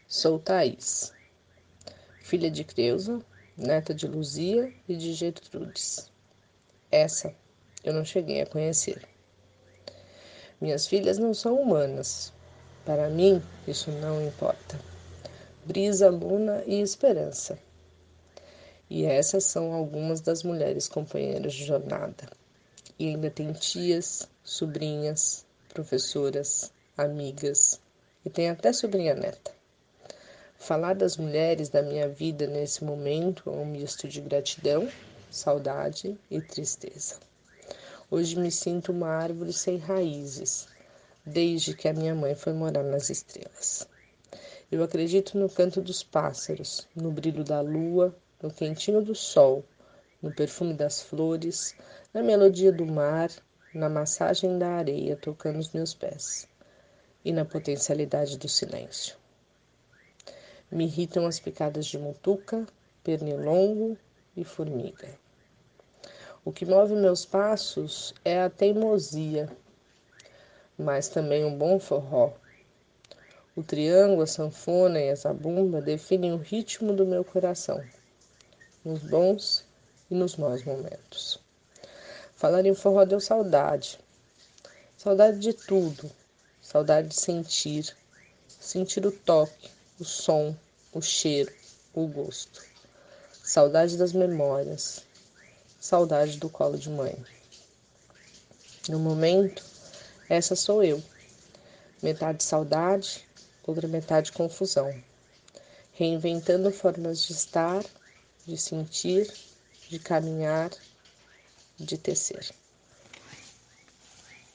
Sou Thaís, filha de Creusa, neta de Luzia e de Gertrudes. Essa eu não cheguei a conhecer. Minhas filhas não são humanas. Para mim, isso não importa. Brisa, Luna e Esperança. E essas são algumas das mulheres companheiras de jornada. E ainda tem tias, sobrinhas, professoras, amigas e tem até sobrinha neta. Falar das mulheres da minha vida nesse momento é um misto de gratidão, saudade e tristeza. Hoje me sinto uma árvore sem raízes, desde que a minha mãe foi morar nas estrelas. Eu acredito no canto dos pássaros, no brilho da lua, no quentinho do sol, no perfume das flores, na melodia do mar, na massagem da areia tocando os meus pés e na potencialidade do silêncio. Me irritam as picadas de mutuca, pernilongo e formiga. O que move meus passos é a teimosia, mas também um bom forró. O triângulo, a sanfona e a zabumba definem o ritmo do meu coração, nos bons e nos maus momentos. Falar em forró deu saudade. Saudade de tudo. Saudade de sentir. Sentir o toque, o som, o cheiro, o gosto. Saudade das memórias. Saudade do colo de mãe. No momento, essa sou eu. Metade saudade, outra metade confusão. Reinventando formas de estar, de sentir, de caminhar, de tecer.